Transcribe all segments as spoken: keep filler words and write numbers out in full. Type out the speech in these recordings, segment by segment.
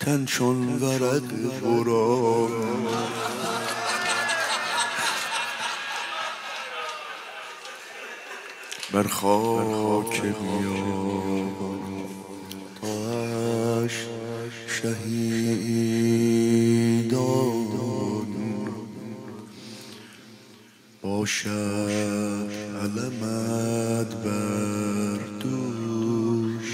تن چون ورق برا بر خاک بیابان تاش شهیدان باشد علمت بر دوش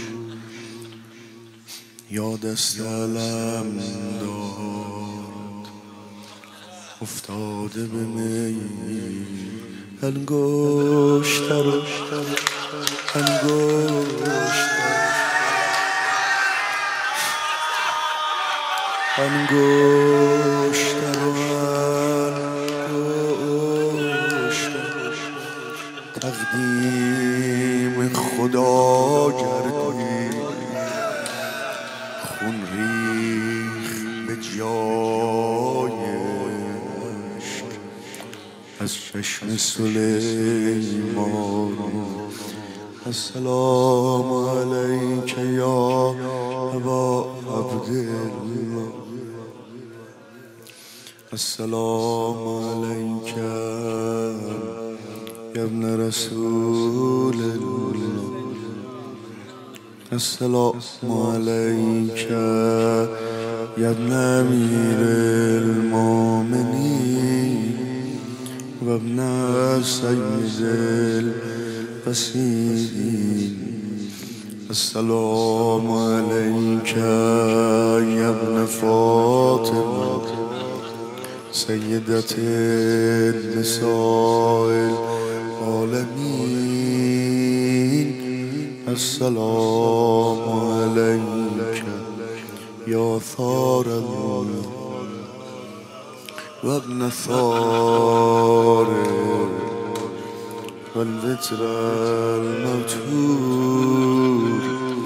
یا دست علم داد افتاده به می انگشتر و انگشتر انگشتر و انگشتر تقدیم خدا کردی خون ریخ به جای عشق از چشم سلیمان السلام علیک یا ابا عبدالله السلام علیک یا ابن رسول الله السلام علیک یا ابن امیر المؤمنین و ابن سید البصیرین السلام علیک یا ابن فاطمه سیدت النساء العالمین السلام علیک یا ثار الله و ابن ثار والوتر الموتور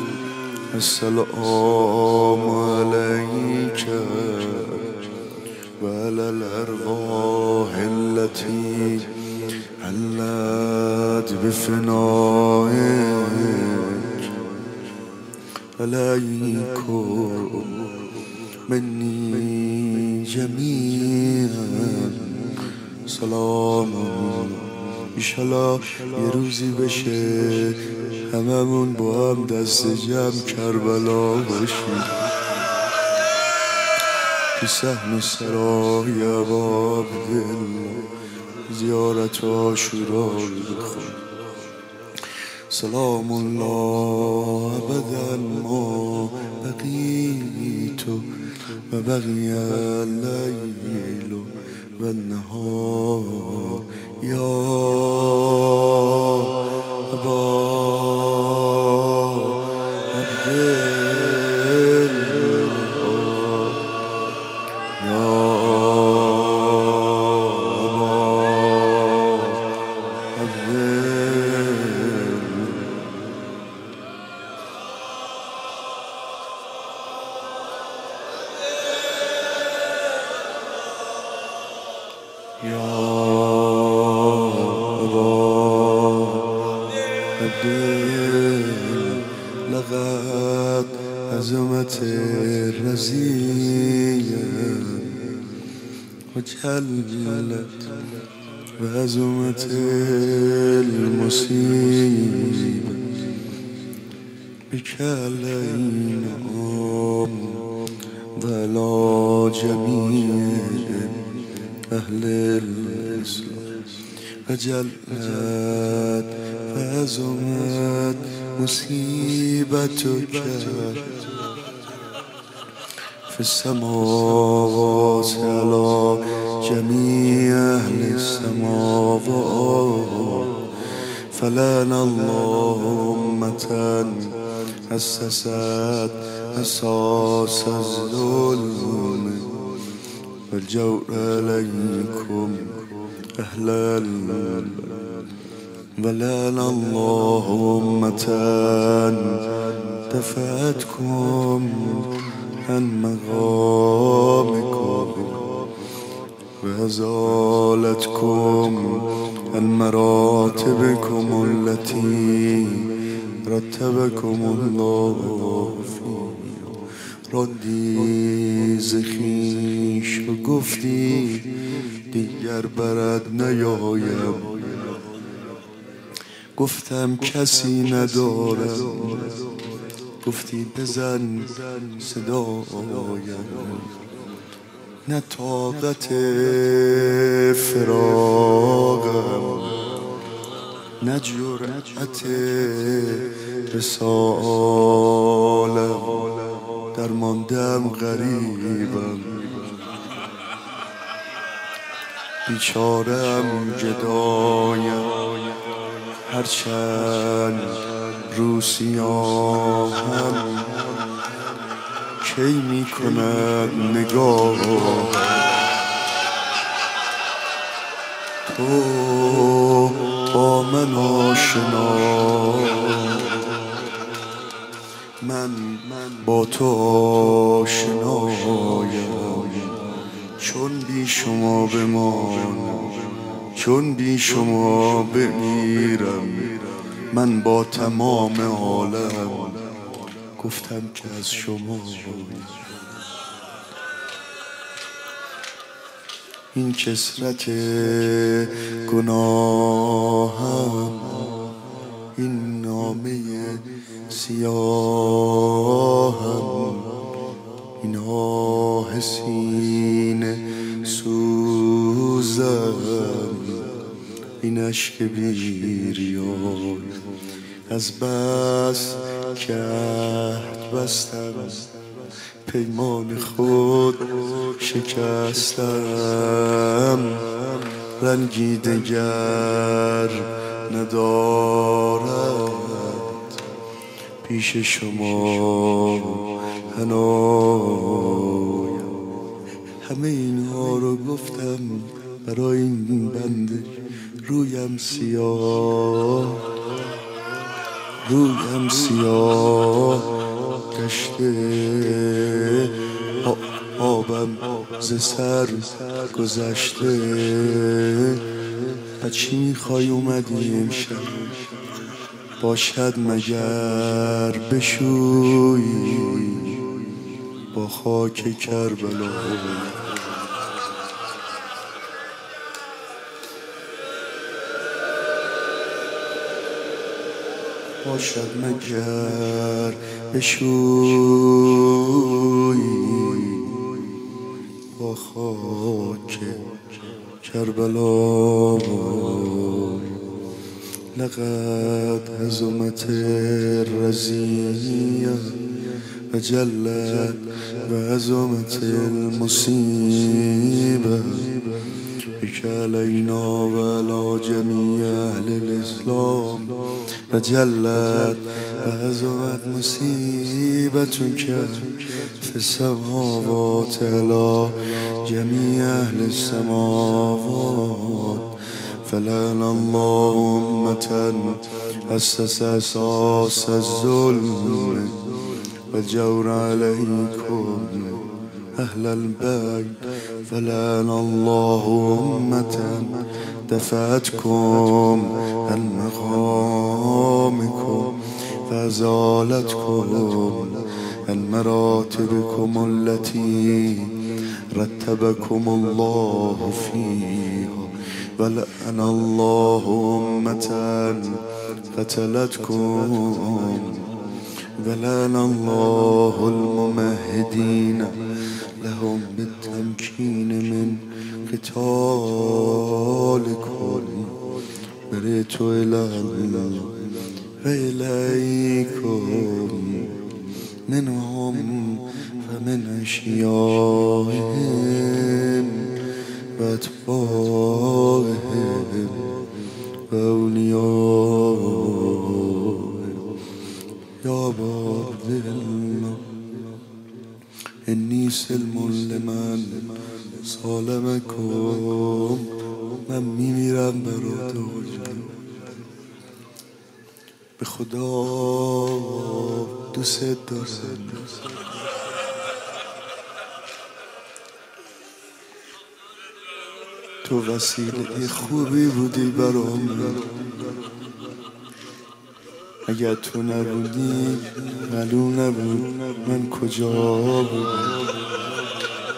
السلام علیک وعلى الأرواح التي علت بفنائك عليكم مني جميعا سلام ایشالا یه روزی بشه هممون با هم دست جمع کربلا باشیم تو صحن سرای ابا عبدالله زیارت عاشورا بخون سلام الله ابدا ما بقیت و بقی اللیل و النهار یا ابا عبدالله لقد عظمت الرزية وجلت وعظمت المصيبة بك علينا وعلى جميع أهل الإسلام وجلت وعظمت مصيبتك في السماوات على جميع أهل السماوات فلنا الله أمة أسست أساس الظلم والجور عليكم أهل البلد ولعن الله أمة دفعتكم عن مقامكم وأزالتكم عن مراتبكم التي رتبكم الله فيه ردي ز خویش و گفتی دیگر برد نیایم. گفتم کسی ندارم، گفتی بزن صدایم. نه طاقت فراقم نه جرأت رسالم، درماندم غریبم بیچارم گدایم. هرچند رو سیاهم کی می کند نگاه تو با من آشنا. من با تو آشنایم چون بی شما بمان، چون بی شما بمیرم. من با تمام عالم گفتم که از شما. این کثرت گناهم، این نامه سیاهم، این آه سینه سوزم، این اشک بیریای. از بس که عهد بستم پیمان خود شکستم. رنگی دگر ندارد پیش شما حنایم. همه اینها رو گفتم برای این بنده رویم سیاه، رویم سیاه گشته، آبم ز سر گذشته. بچی میخوای اومدی امشب باشد مگر بشویی با خاک کربلا. باشد مگر بشویی با خاک کربلا. لقد هزمت الرزية وجلت وهزمت المصيبة بك علينا وعلى جميع أهل الإسلام. وجلت وهزمت مصيبتك في السماوات على جميع أهل السماوات. فلعن الله أمة أسس أساس الظلم والجور عليكم أهل البيت. فلعن الله أمة دفعتكم عن مقامكم فأزالتكم عن مراتبكم التي رتبكم الله فيها. ولعن الله أمة قتلتكم. ولعن الله الممهدين لهم بالتمكين من قتالكم. بريت إلى الله وإليكم منهم فمن أشيائهم وأتباعهم وأوليائهم. يا باب الله إني سلم لمن سالمكم. من میمیرم برات به خدا دوست دارم. تو وسیله خوبی بودی برام. اگر تو نبودی معلوم نبود من کجا بودم.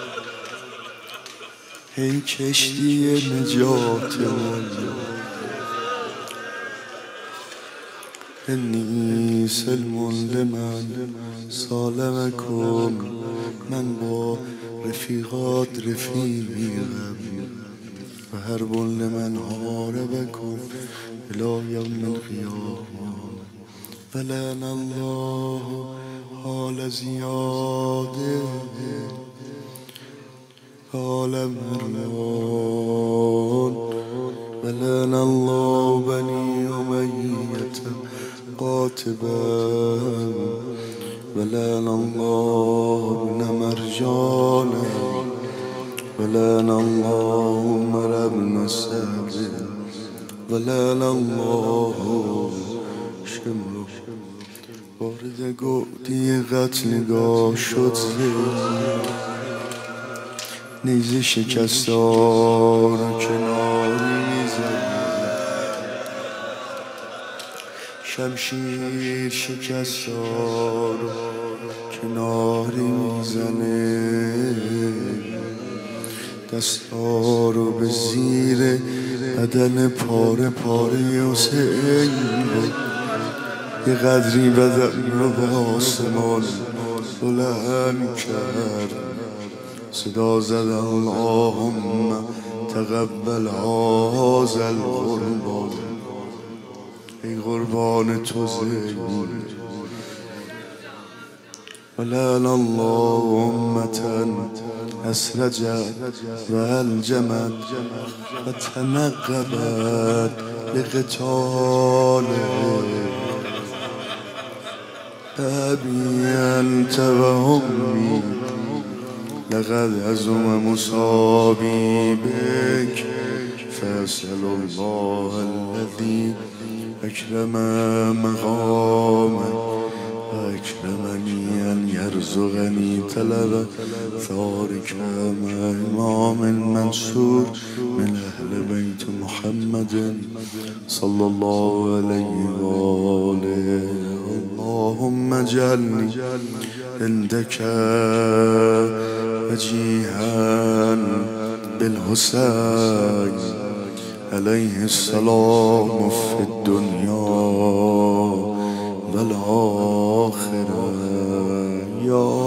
ای کشتی نجات من انی سلم لمن سالمکم من با رفیقات رفیقم و هر بل لمن حاربکم الی یوم القیامة ولعن الله حال زیاده قال مروان ولعن الله بني أمية قاتبا ولعن الله ابن مرجان ولعن الله عمر بن سعد ولعن الله شمر وارد گودی قتلگاه شد نیزه شکستار کناری میزنه شمشیر شکستار کناری میزنه دستا رو به زیر بدن پاره پاره حسین بود یه قدری بدن رو به آسمان بلند کرد صدا زد اللهم تقبل هذا القربان ای قربان تو زین ولعن الله امة اسرجت و الجمت و تنقبت لقتاله ابی انت و امی لقد عظم مصابي بك فأسأل الله الذي أكرم مقامك وأكرمني أن يرزقني طلب ثارك مع إمام منصور من أهل بيت محمد صلى الله عليه وآله اللهم اجعلني عندك وجيها بالحسين عليه السلام في الدنيا والآخرة يا